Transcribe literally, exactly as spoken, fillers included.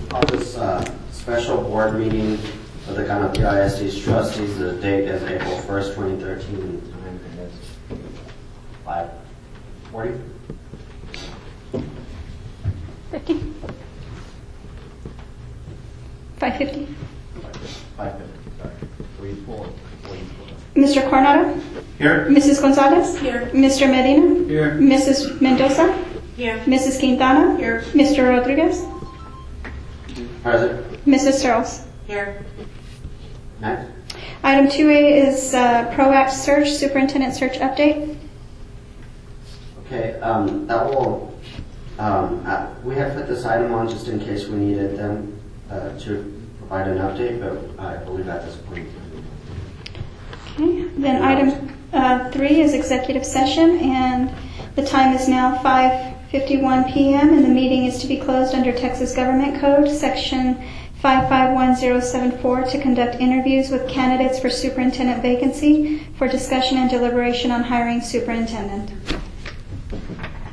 Office uh, special board meeting of the Canopy I S D's trustees. The date is April first, twenty thirteen. Time is five forty. fifty? five fifty? five fifty, sorry. forty-four. forty-four. Mister Coronado? Here. Missus Gonzalez? Here. Mister Medina? Here. Missus Mendoza? Here. Missus Quintana? Here. Mister Rodriguez? Present. Missus Searles? Here. Next. Item two A is uh, ProAct Search, Superintendent Search Update. Okay, um, that will, um, uh, we have put this item on just in case we needed them uh, to provide an update, but I believe at this point. Okay. Then item uh, three is executive session, and the time is now five fifty-one p m and the meeting is to be closed under Texas Government Code, Section five five one zero seven four, to conduct interviews with candidates for superintendent vacancy for discussion and deliberation on hiring superintendent.